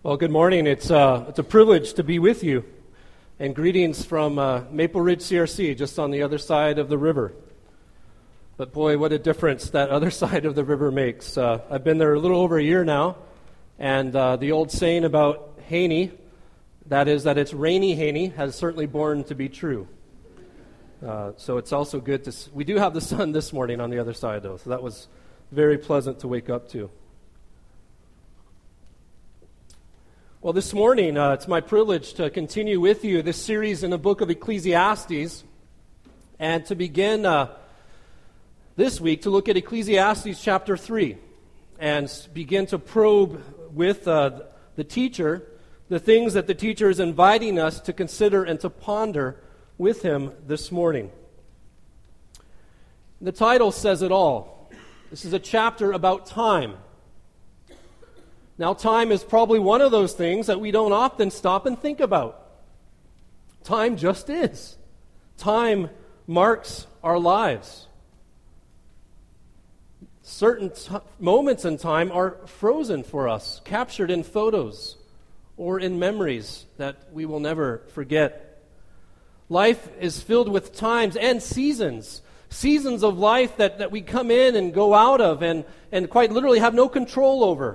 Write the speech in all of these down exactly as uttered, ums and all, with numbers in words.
Well, good morning. It's uh, it's a privilege to be with you, and greetings from uh, Maple Ridge C R C, just on the other side of the river. But boy, what a difference that other side of the river makes. Uh, I've been there a little over a year now, and uh, the old saying about Haney, that is that it's rainy Haney, has certainly borne to be true. Uh, so it's also good to s- we do have the sun this morning on the other side, though, so that was very pleasant to wake up to. Well, this morning, uh, it's my privilege to continue with you this series in the book of Ecclesiastes, and to begin uh, this week to look at Ecclesiastes chapter three, and begin to probe with uh, the teacher the things that the teacher is inviting us to consider and to ponder with him this morning. The title says it all. This is a chapter about time. Now, time is probably one of those things that we don't often stop and think about. Time just is. Time marks our lives. Certain t- moments in time are frozen for us, captured in photos or in memories that we will never forget. Life is filled with times and seasons. Seasons of life that, that we come in and go out of and, and quite literally have no control over.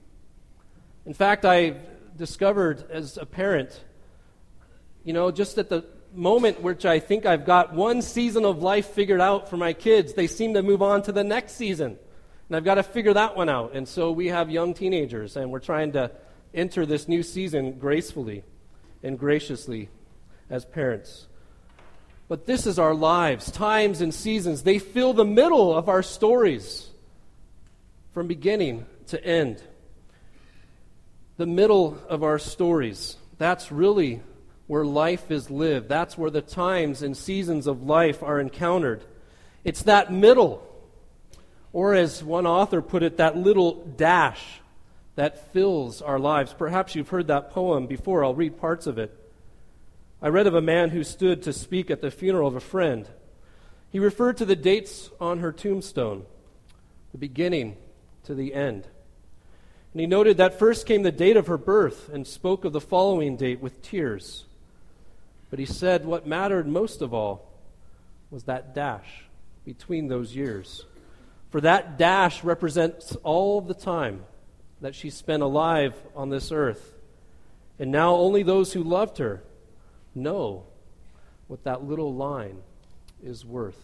In fact, I discovered as a parent, you know, just at the moment which I think I've got one season of life figured out for my kids, they seem to move on to the next season. And I've got to figure that one out. And so we have young teenagers, and we're trying to enter this new season gracefully and graciously as parents. But this is our lives. Times and seasons, they fill the middle of our stories from beginning to end. The middle of our stories. That's really where life is lived. That's where the times and seasons of life are encountered. It's that middle, or as one author put it, that little dash that fills our lives. Perhaps you've heard that poem before. I'll read parts of it. I read of a man who stood to speak at the funeral of a friend. He referred to the dates on her tombstone, the beginning to the end. And he noted that first came the date of her birth and spoke of the following date with tears. But he said what mattered most of all was that dash between those years. For that dash represents all the time that she spent alive on this earth. And now only those who loved her know what that little line is worth.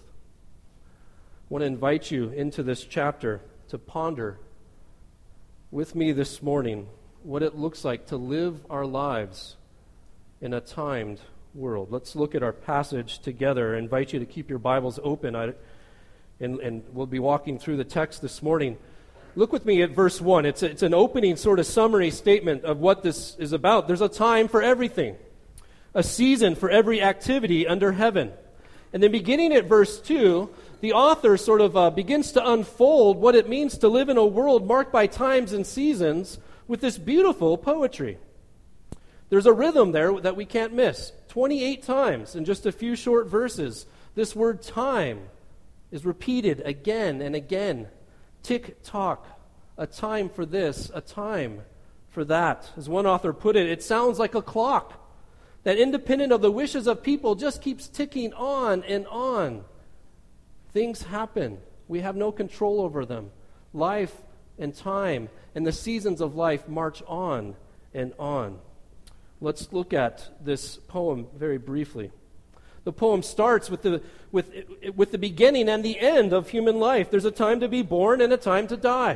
I want to invite you into this chapter to ponder with me this morning what it looks like to live our lives in a timed world. Let's look at our passage together. I invite you to keep your Bibles open, I, and, and we'll be walking through the text this morning. Look with me at verse one. It's, a, it's an opening sort of summary statement of what this is about. There's a time for everything, a season for every activity under heaven. And then beginning at verse two, the author sort of uh, begins to unfold what it means to live in a world marked by times and seasons with this beautiful poetry. There's a rhythm there that we can't miss. twenty-eight times in just a few short verses, this word time is repeated again and again. Tick-tock, a time for this, a time for that. As one author put it, it sounds like a clock that, independent of the wishes of people, just keeps ticking on and on. Things happen. We have no control over them. Life and time and the seasons of life march on and on. Let's look at this poem very briefly. The poem starts with the with with the beginning and the end of human life. There's a time to be born and a time to die.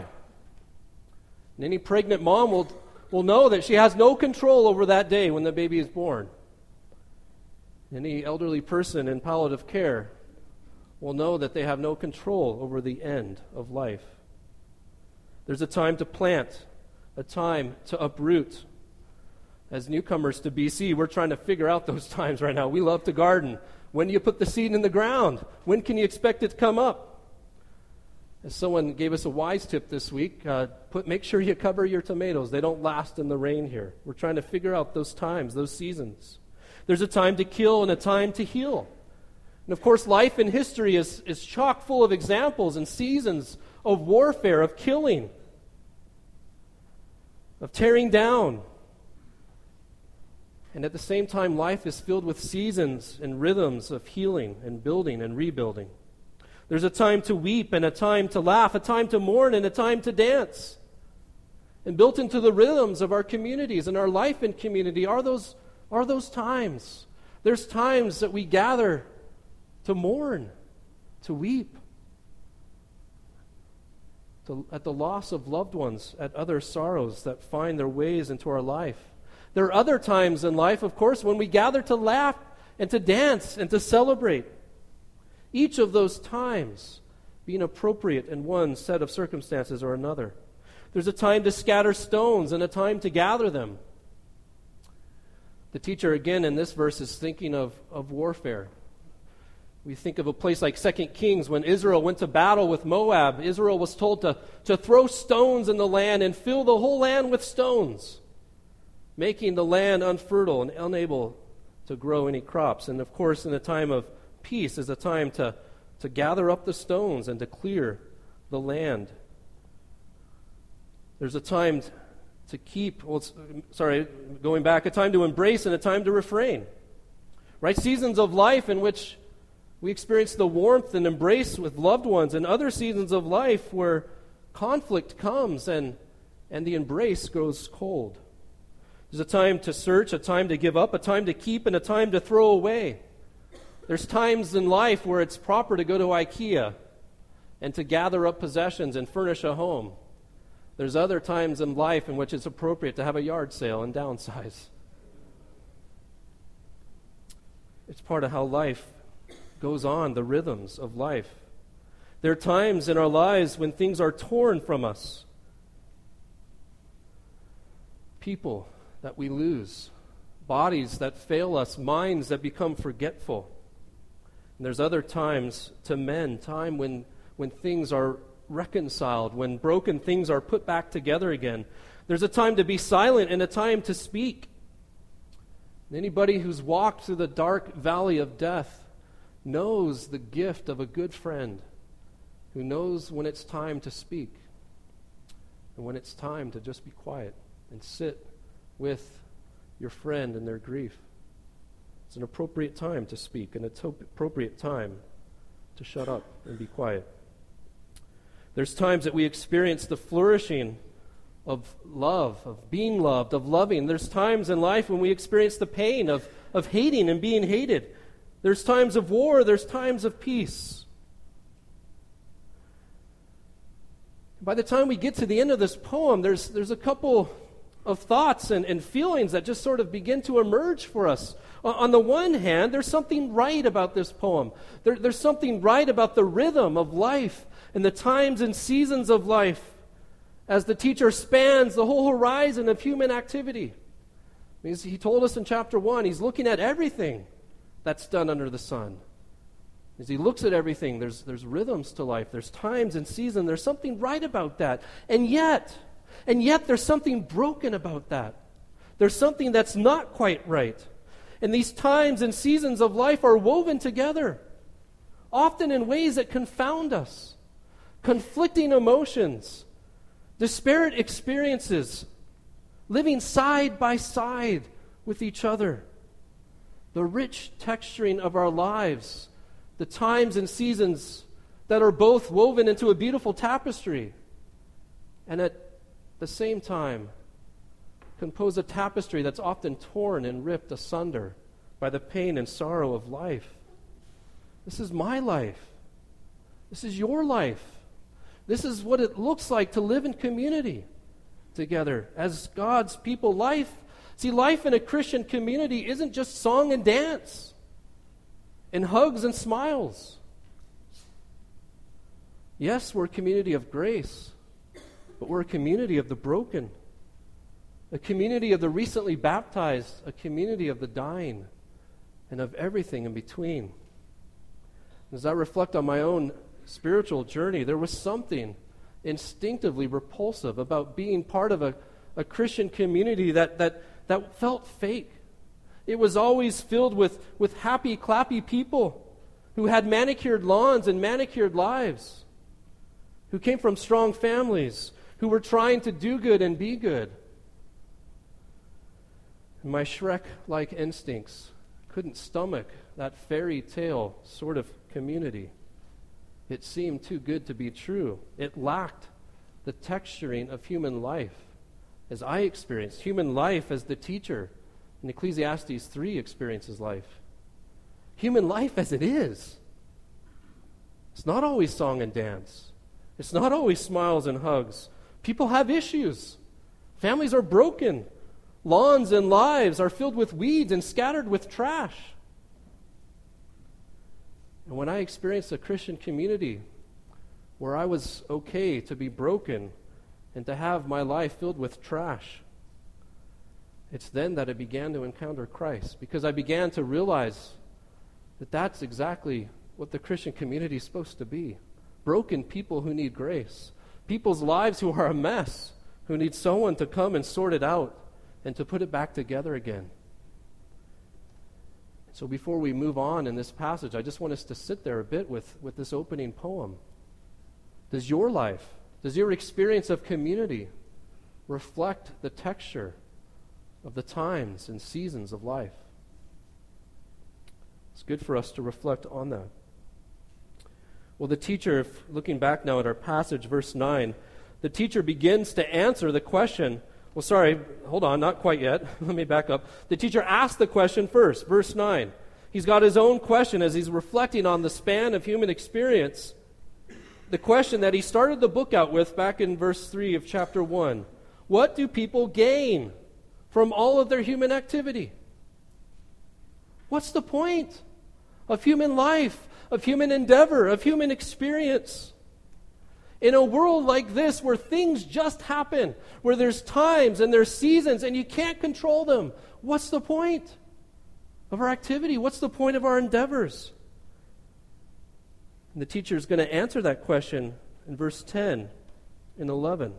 And any pregnant mom will will know that she has no control over that day when the baby is born. Any elderly person in palliative care will know that they have no control over the end of life. There's a time to plant, a time to uproot. As newcomers to B C, we're trying to figure out those times right now. We love to garden. When do you put the seed in the ground? When can you expect it to come up? As someone gave us a wise tip this week, uh, put make sure you cover your tomatoes. They don't last in the rain here. We're trying to figure out those times, those seasons. There's a time to kill and a time to heal. And of course, life in history is, is chock full of examples and seasons of warfare, of killing, of tearing down, And at the same time, life is filled with seasons and rhythms of healing and building and rebuilding. There's a time to weep and a time to laugh, a time to mourn and a time to dance. And built into the rhythms of our communities and our life in community are those, are those times. There's times that we gather to mourn, to weep, to, at the loss of loved ones, at other sorrows that find their ways into our life. There are other times in life, of course, when we gather to laugh and to dance and to celebrate. Each of those times being appropriate in one set of circumstances or another. There's a time to scatter stones and a time to gather them. The teacher, again, in this verse is thinking of, of warfare. We think of a place like Second Kings when Israel went to battle with Moab. Israel was told to, to throw stones in the land and fill the whole land with stones, making the land unfertile and unable to grow any crops. And of course, in a time of peace is a time to, to gather up the stones and to clear the land. There's a time to keep, well, sorry, going back, a time to embrace and a time to refrain. Right? Seasons of life in which we experience the warmth and embrace with loved ones, and other seasons of life where conflict comes and, and the embrace grows cold. There's a time to search, a time to give up, a time to keep, and a time to throw away. There's times in life where it's proper to go to IKEA and to gather up possessions and furnish a home. There's other times in life in which it's appropriate to have a yard sale and downsize. It's part of how life goes on, the rhythms of life. There are times in our lives when things are torn from us. People that we lose, bodies that fail us, minds that become forgetful. And there's other times to mend, time when, when things are reconciled, when broken things are put back together again. There's a time to be silent and a time to speak. And anybody who's walked through the dark valley of death knows the gift of a good friend who knows when it's time to speak and when it's time to just be quiet and sit with your friend in their grief. It's an appropriate time to speak and an appropriate time to shut up and be quiet. There's times that we experience the flourishing of love, of being loved, of loving. There's times in life when we experience the pain of, of hating and being hated. There's times of war, there's times of peace. By the time we get to the end of this poem, there's, there's a couple of thoughts and, and feelings that just sort of begin to emerge for us. On the one hand, there's something right about this poem. There, there's something right about the rhythm of life and the times and seasons of life as the teacher spans the whole horizon of human activity. He told us in chapter one, he's looking at everything that's done under the sun. As he looks at everything, there's, there's rhythms to life. There's times and seasons. There's something right about that. And yet, and yet there's something broken about that. There's something that's not quite right. And these times and seasons of life are woven together, often in ways that confound us. Conflicting emotions, disparate experiences, living side by side with each other. The rich texturing of our lives, the times and seasons that are both woven into a beautiful tapestry, and at the same time compose a tapestry that's often torn and ripped asunder by the pain and sorrow of life. This is my life. This is your life. This is what it looks like to live in community together as God's people. Life, see, life in a Christian community isn't just song and dance and hugs and smiles. Yes, we're a community of grace, but we're a community of the broken, a community of the recently baptized, a community of the dying, and of everything in between. As I reflect on my own spiritual journey, there was something instinctively repulsive about being part of a, a Christian community that, that, that felt fake. It was always filled with, with happy, clappy people who had manicured lawns and manicured lives, who came from strong families, who were trying to do good and be good. And my Shrek-like instincts couldn't stomach that fairy tale sort of community. It seemed too good to be true. It lacked the texturing of human life as I experienced human life as the teacher in Ecclesiastes three experiences life. Human life as it is. It's not always song and dance. It's not always smiles and hugs. People have issues. Families are broken. Lawns and lives are filled with weeds and scattered with trash. And when I experienced a Christian community where I was okay to be broken and to have my life filled with trash, it's then that I began to encounter Christ, because I began to realize that that's exactly what the Christian community is supposed to be. Broken people who need grace. People's lives who are a mess, who need someone to come and sort it out and to put it back together again. So before we move on in this passage, I just want us to sit there a bit with, with this opening poem. Does your life, does your experience of community reflect the texture of the times and seasons of life? It's good for us to reflect on that. Well, the teacher, if looking back now at our passage, verse nine, the teacher begins to answer the question. Well, sorry, hold on, not quite yet. Let me back up. The teacher asked the question first, verse nine. He's got his own question as he's reflecting on the span of human experience. The question that he started the book out with back in verse three of chapter one. What do people gain from all of their human activity? What's the point of human life, of human endeavor, of human experience? In a world like this where things just happen, where there's times and there's seasons and you can't control them, what's the point of our activity? What's the point of our endeavors? And the teacher is going to answer that question in verse ten and eleven.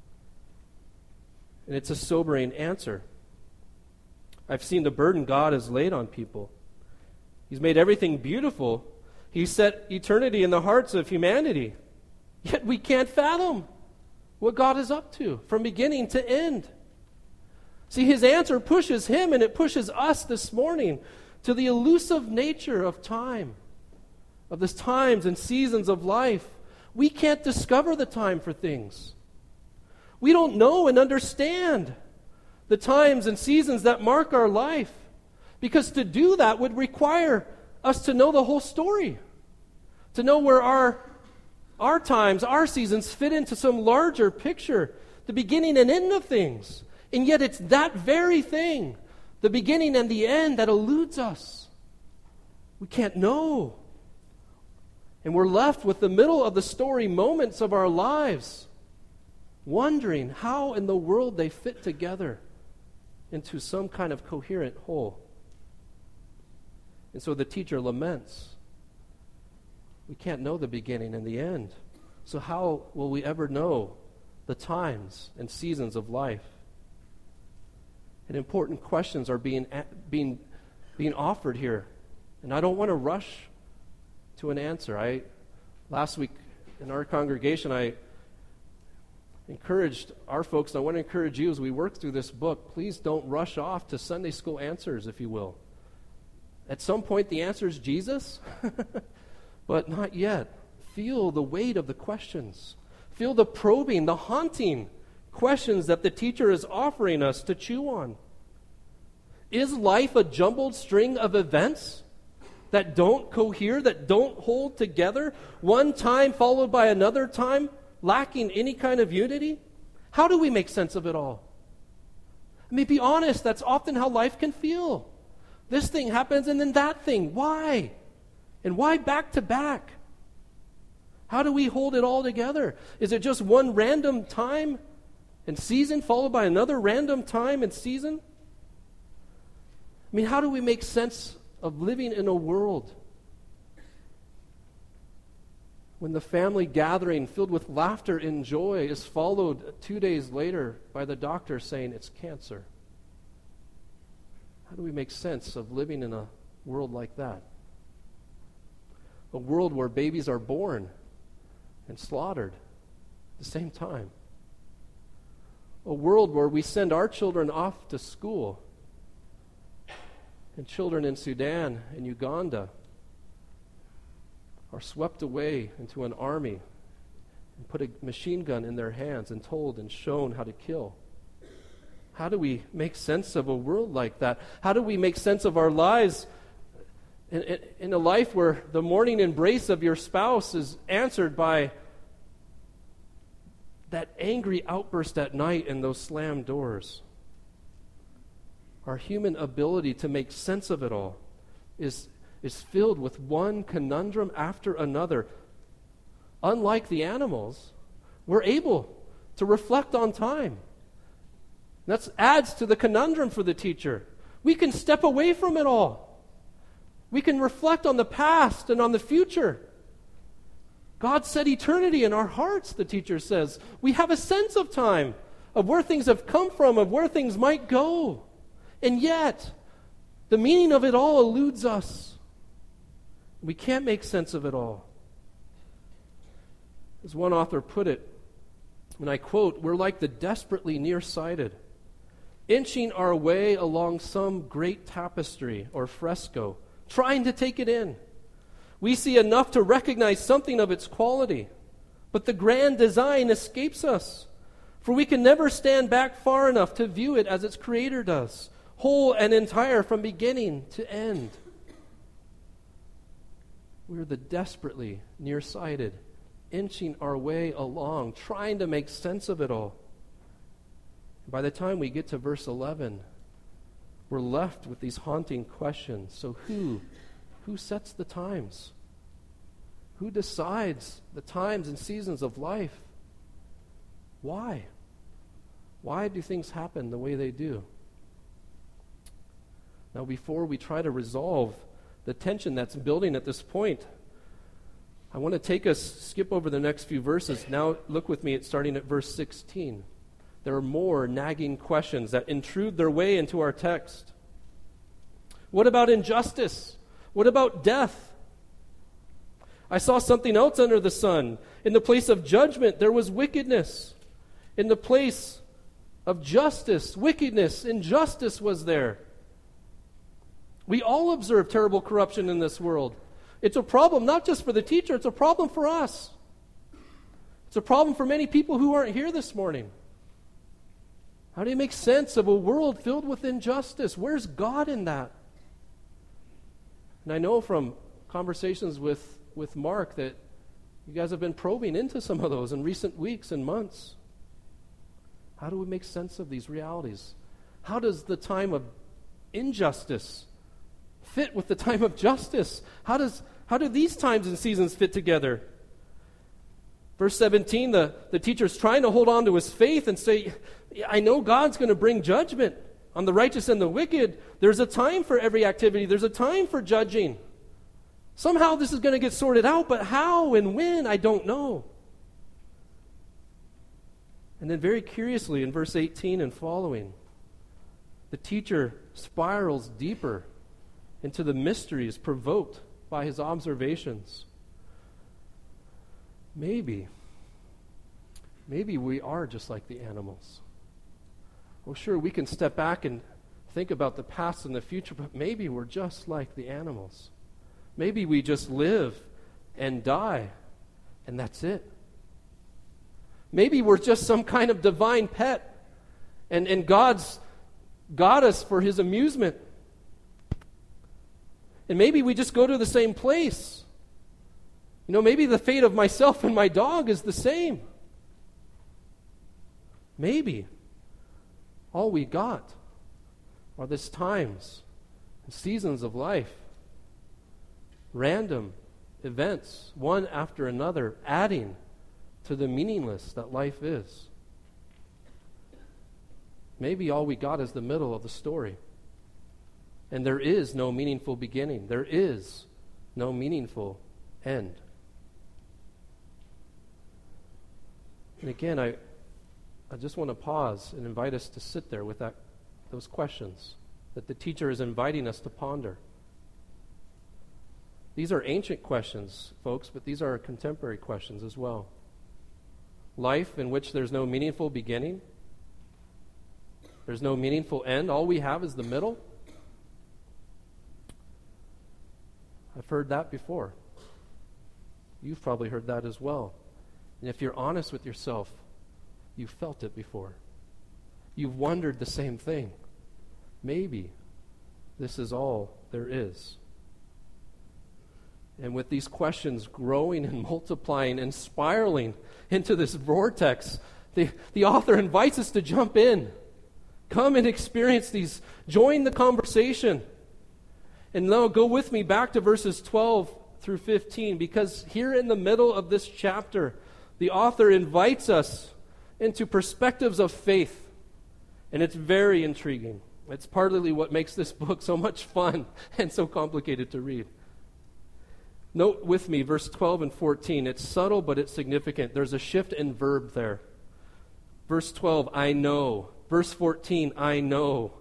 And it's a sobering answer. I've seen the burden God has laid on people. He's made everything beautiful. He set eternity in the hearts of humanity. Yet we can't fathom what God is up to from beginning to end. See, his answer pushes him and it pushes us this morning to the elusive nature of time, of the times and seasons of life. We can't discover the time for things. We don't know and understand the times and seasons that mark our life, because to do that would require us to know the whole story, to know where our Our times, our seasons fit into some larger picture, the beginning and end of things. And yet it's that very thing, the beginning and the end, that eludes us. We can't know. And we're left with the middle of the story moments of our lives, wondering how in the world they fit together into some kind of coherent whole. And so the teacher laments. We can't know the beginning and the end. So how will we ever know the times and seasons of life? And important questions are being, being, being offered here. And I don't want to rush to an answer. I last week in our congregation, I encouraged our folks, and I want to encourage you as we work through this book, please don't rush off to Sunday school answers, if you will. At some point, the answer is Jesus. But not yet. Feel the weight of the questions. Feel the probing, the haunting questions that the teacher is offering us to chew on. Is life a jumbled string of events that don't cohere, that don't hold together, one time followed by another time, lacking any kind of unity? How do we make sense of it all? I mean, be honest, that's often how life can feel. This thing happens and then that thing. Why? And why back to back? How do we hold it all together? Is it just one random time and season followed by another random time and season? I mean, how do we make sense of living in a world when the family gathering filled with laughter and joy is followed two days later by the doctor saying it's cancer? How do we make sense of living in a world like that? A world where babies are born and slaughtered at the same time. A world where we send our children off to school And children in Sudan and Uganda are swept away into an army and put a machine gun in their hands and told and shown how to kill. How do we make sense of a world like that? How do we make sense of our lives in, in, in a life where the morning embrace of your spouse is answered by that angry outburst at night and those slammed doors? Our human ability to make sense of it all is, is filled with one conundrum after another. Unlike the animals, we're able to reflect on time. That adds to the conundrum for the teacher. We can step away from it all. We can reflect on the past and on the future. God set eternity in our hearts, the teacher says. We have a sense of time, of where things have come from, of where things might go. And yet, the meaning of it all eludes us. We can't make sense of it all. As one author put it, and I quote, "We're like the desperately nearsighted, inching our way along some great tapestry or fresco, trying to take it in. We see enough to recognize something of its quality, but the grand design escapes us, for we can never stand back far enough to view it as its creator does, whole and entire from beginning to end." We're the desperately nearsighted, inching our way along, trying to make sense of it all. By the time we get to verse eleven, we're left with these haunting questions. So who, who sets the times? Who decides the times and seasons of life? Why? Why do things happen the way they do? Now, before we try to resolve the tension that's building at this point, I want to take us, skip over the next few verses. Now, look with me at starting at verse sixteen. There are more nagging questions that intrude their way into our text. What about injustice? What about death? I saw something else under the sun. In the place of judgment, there was wickedness. In the place of justice, wickedness, injustice was there. We all observe terrible corruption in this world. It's a problem not just for the teacher, it's a problem for us. It's a problem for many people who aren't here this morning. How do you make sense of a world filled with injustice? Where's God in that? And I know from conversations with, with Mark that you guys have been probing into some of those in recent weeks and months. How do we make sense of these realities? How does the time of injustice fit with the time of justice? How does how do these times and seasons fit together? Verse seventeen, the, the teacher's trying to hold on to his faith and say, I know God's going to bring judgment on the righteous and the wicked. There's a time for every activity. There's a time for judging. Somehow this is going to get sorted out, but how and when, I don't know. And then very curiously in verse eighteen and following, the teacher spirals deeper into the mysteries provoked by his observations. Maybe, maybe we are just like the animals. Well, sure, we can step back and think about the past and the future, but maybe we're just like the animals. Maybe we just live and die, and that's it. Maybe we're just some kind of divine pet, and, and God's got us for his amusement. And maybe we just go to the same place. You know, maybe the fate of myself and my dog is the same. Maybe all we got are these times and seasons of life, random events, one after another, adding to the meaningless that life is. Maybe all we got is the middle of the story. And there is no meaningful beginning. There is no meaningful end. And again, I, I just want to pause and invite us to sit there with that, those questions that the teacher is inviting us to ponder. These are ancient questions, folks, but these are contemporary questions as well. Life in which there's no meaningful beginning, there's no meaningful end. All we have is the middle. I've heard that before. You've probably heard that as well. And if you're honest with yourself, you've felt it before. You've wondered the same thing. Maybe this is all there is. And with these questions growing and multiplying and spiraling into this vortex, the, the author invites us to jump in. Come and experience these. Join the conversation. And now go with me back to verses twelve through fifteen, because here in the middle of this chapter, the author invites us into perspectives of faith. And it's very intriguing. It's partly what makes this book so much fun and so complicated to read. Note with me verse twelve and fourteen. It's subtle, but it's significant. There's a shift in verb there. Verse twelve, I know. Verse fourteen, I know.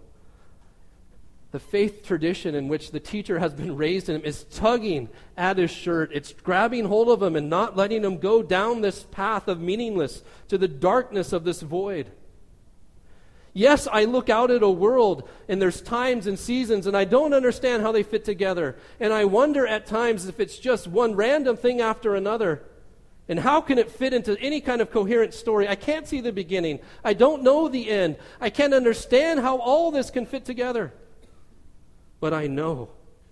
The faith tradition in which the teacher has been raised in him is tugging at his shirt. It's grabbing hold of him and not letting him go down this path of meaningless to the darkness of this void. Yes, I look out at a world, and there's times and seasons, and I don't understand how they fit together. And I wonder at times if it's just one random thing after another. And how can it fit into any kind of coherent story? I can't see the beginning. I don't know the end. I can't understand how all this can fit together. But I know.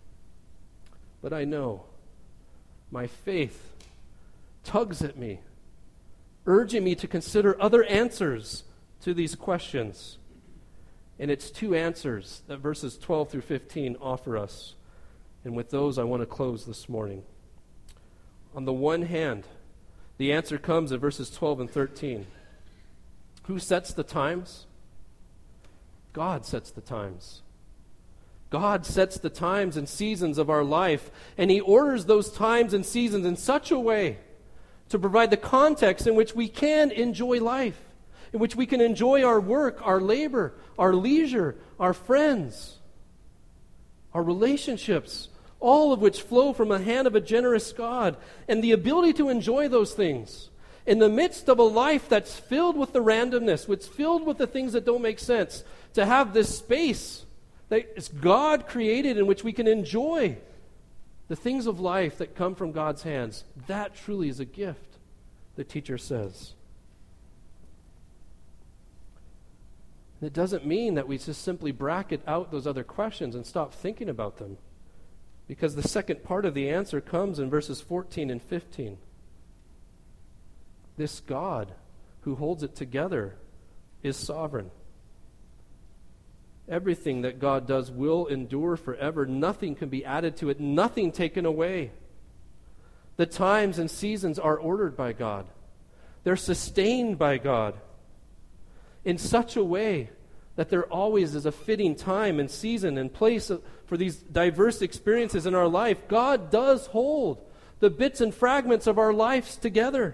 But I know. My faith tugs at me, urging me to consider other answers to these questions. And it's two answers that verses twelve through fifteen offer us. And with those, I want to close this morning. On the one hand, the answer comes in verses twelve and thirteen. Who sets the times? God sets the times. God sets the times and seasons of our life, and He orders those times and seasons in such a way to provide the context in which we can enjoy life, in which we can enjoy our work, our labor, our leisure, our friends, our relationships, all of which flow from the hand of a generous God, and the ability to enjoy those things in the midst of a life that's filled with the randomness, which is filled with the things that don't make sense, to have this space that is God created in which we can enjoy the things of life that come from God's hands. That truly is a gift, the teacher says. It doesn't mean that we just simply bracket out those other questions and stop thinking about them, because the second part of the answer comes in verses fourteen and fifteen. This God who holds it together is sovereign. Everything that God does will endure forever. Nothing can be added to it, nothing taken away. The times and seasons are ordered by God. They're sustained by God in such a way that there always is a fitting time and season and place for these diverse experiences in our life. God does hold the bits and fragments of our lives together.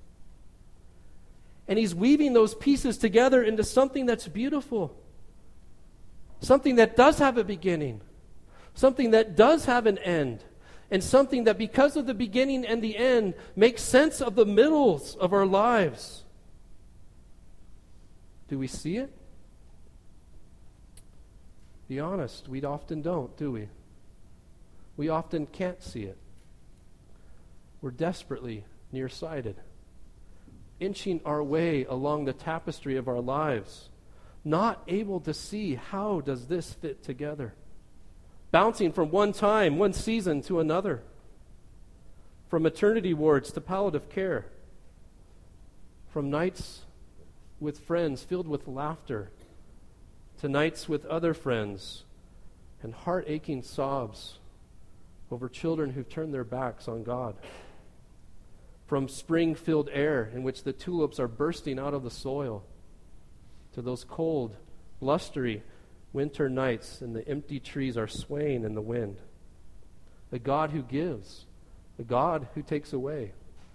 And He's weaving those pieces together into something that's beautiful. Something that does have a beginning. Something that does have an end. And something that, because of the beginning and the end, makes sense of the middles of our lives. Do we see it? Be honest, we often don't, do we? We often can't see it. We're desperately nearsighted, inching our way along the tapestry of our lives, not able to see how does this fit together, bouncing from one time, one season to another, from maternity wards to palliative care, from nights with friends filled with laughter to nights with other friends and heart-aching sobs over children who've turned their backs on God, from spring-filled air in which the tulips are bursting out of the soil to those cold, blustery winter nights and the empty trees are swaying in the wind. The God who gives, the God who takes away.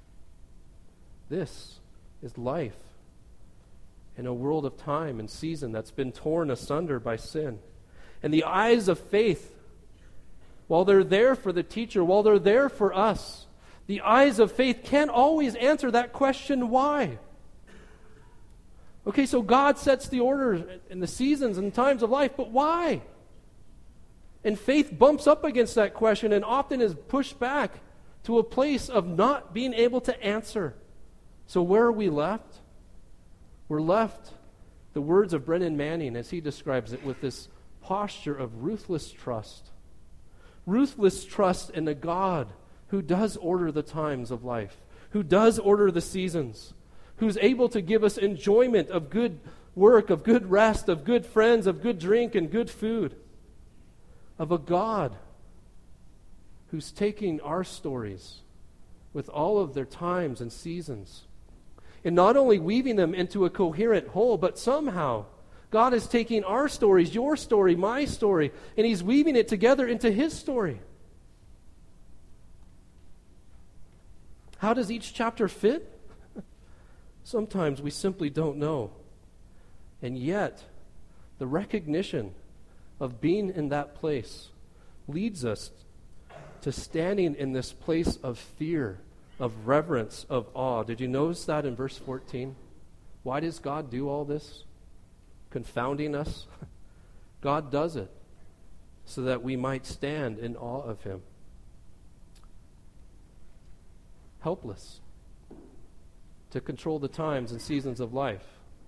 This is life in a world of time and season that's been torn asunder by sin. And the eyes of faith, while they're there for the teacher, while they're there for us, the eyes of faith can't always answer that question, why? Okay, so God sets the order in the seasons and times of life, but why? And faith bumps up against that question and often is pushed back to a place of not being able to answer. So where are we left? We're left, the words of Brennan Manning as he describes it, with this posture of ruthless trust. Ruthless trust in a God who does order the times of life, who does order the seasons, who's able to give us enjoyment of good work, of good rest, of good friends, of good drink and good food, of a God who's taking our stories with all of their times and seasons and not only weaving them into a coherent whole, but somehow God is taking our stories, your story, my story, and He's weaving it together into His story. How does each chapter fit? Sometimes we simply don't know. And yet, the recognition of being in that place leads us to standing in this place of fear, of reverence, of awe. Did you notice that in verse fourteen? Why does God do all this? Confounding us? God does it so that we might stand in awe of Him. Helpless to control the times and seasons of life.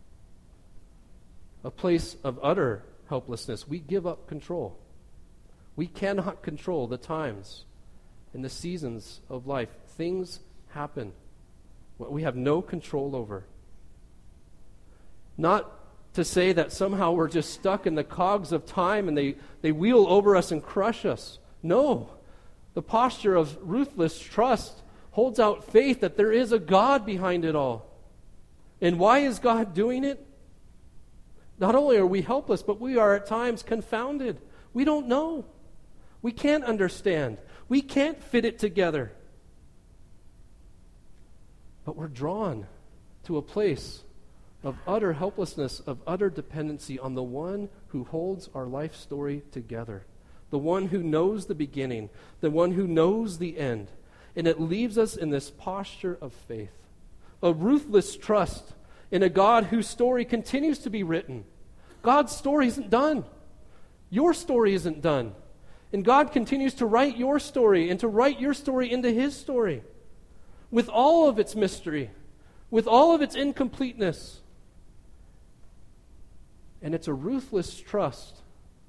A place of utter helplessness. We give up control. We cannot control the times and the seasons of life. Things happen what we have no control over. Not to say that somehow we're just stuck in the cogs of time and they, they wheel over us and crush us. No. The posture of ruthless trust holds out faith that there is a God behind it all. And why is God doing it? Not only are we helpless, but we are at times confounded. We don't know. We can't understand. We can't fit it together. But we're drawn to a place of utter helplessness, of utter dependency on the one who holds our life story together, the one who knows the beginning, the one who knows the end. And it leaves us in this posture of faith, a ruthless trust in a God whose story continues to be written. God's story isn't done. Your story isn't done. And God continues to write your story and to write your story into His story with all of its mystery, with all of its incompleteness. And it's a ruthless trust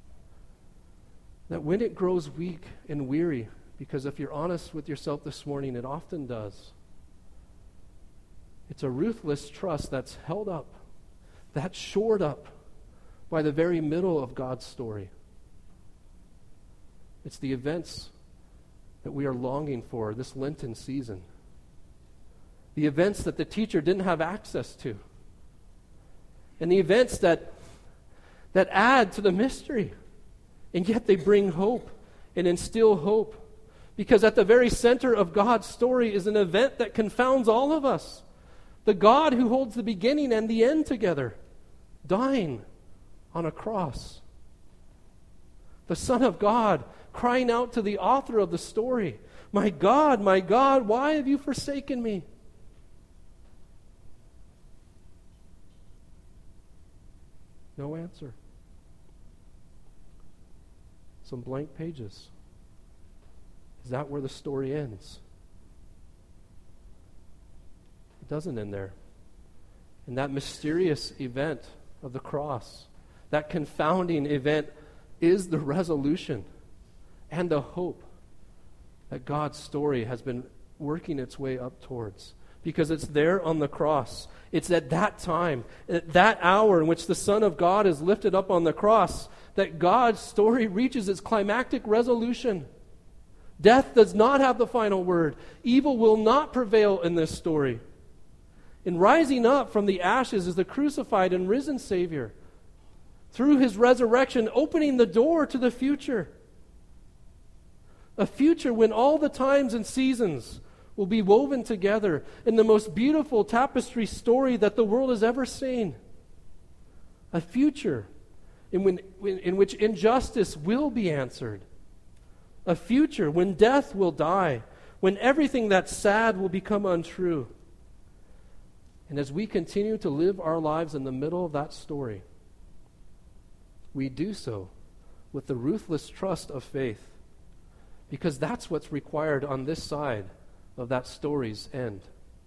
that when it grows weak and weary, because if you're honest with yourself this morning, it often does, it's a ruthless trust that's held up, that's shored up by the very middle of God's story. It's the events that we are longing for this Lenten season. The events that the teacher didn't have access to. And the events that that add to the mystery. And yet they bring hope and instill hope. Because at the very center of God's story is an event that confounds all of us. The God who holds the beginning and the end together, dying on a cross. The Son of God crying out to the author of the story, "My God, my God, why have you forsaken me?" No answer. Some blank pages. Is that where the story ends? It doesn't end there. And that mysterious event of the cross, that confounding event, is the resolution and the hope that God's story has been working its way up towards. Because it's there on the cross. It's at that time, at that hour in which the Son of God is lifted up on the cross, that God's story reaches its climactic resolution. Death does not have the final word. Evil will not prevail in this story. And rising up from the ashes is the crucified and risen Savior. Through His resurrection, opening the door to the future. A future when all the times and seasons will be woven together in the most beautiful tapestry story that the world has ever seen. A future in, when, in which injustice will be answered. A future when death will die, when everything that's sad will become untrue. And as we continue to live our lives in the middle of that story, we do so with the ruthless trust of faith, because that's what's required on this side of that story's end.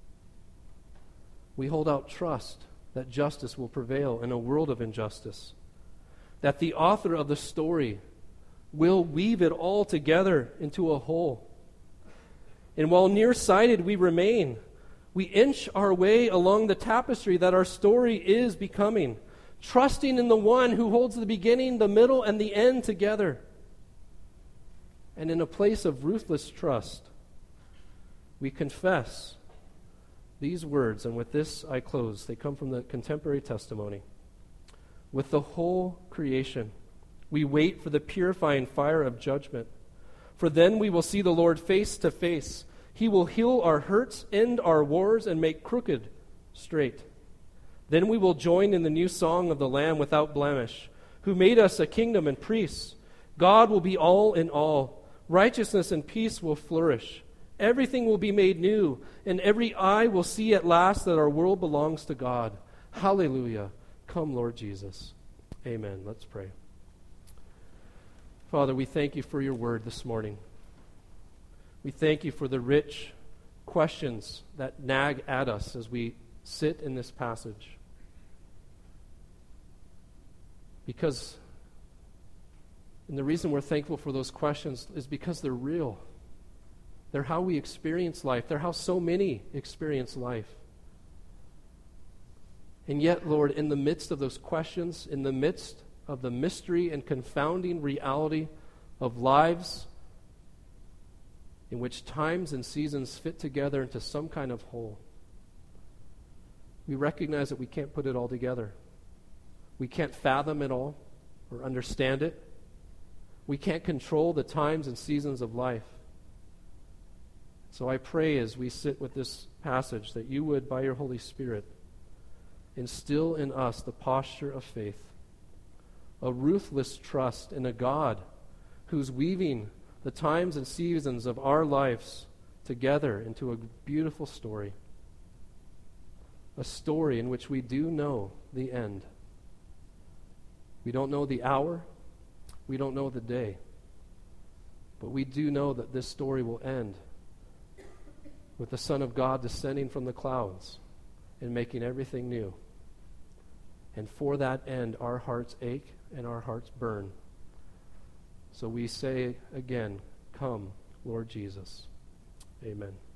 We hold out trust that justice will prevail in a world of injustice, that the author of the story will weave it all together into a whole. And while nearsighted we remain, we inch our way along the tapestry that our story is becoming, trusting in the one who holds the beginning, the middle, and the end together. And in a place of ruthless trust, we confess these words, and with this I close. They come from the contemporary testimony. With the whole creation, we wait for the purifying fire of judgment. For then we will see the Lord face to face. He will heal our hurts, end our wars, and make crooked straight. Then we will join in the new song of the Lamb without blemish, who made us a kingdom and priests. God will be all in all. Righteousness and peace will flourish. Everything will be made new, and every eye will see at last that our world belongs to God. Hallelujah. Come, Lord Jesus. Amen. Let's pray. Father, we thank you for your word this morning. We thank you for the rich questions that nag at us as we sit in this passage. Because, and the reason we're thankful for those questions is because they're real. They're how we experience life. They're how so many experience life. And yet, Lord, in the midst of those questions, in the midst of the mystery and confounding reality of lives in which times and seasons fit together into some kind of whole, we recognize that we can't put it all together. We can't fathom it all or understand it. We can't control the times and seasons of life. So I pray as we sit with this passage that you would, by your Holy Spirit, instill in us the posture of faith, a ruthless trust in a God who's weaving the times and seasons of our lives together into a beautiful story, a story in which we do know the end. We don't know the hour, we don't know the day, but we do know that this story will end with the Son of God descending from the clouds and making everything new. And for that end, our hearts ache and our hearts burn. So we say again, come, Lord Jesus. Amen.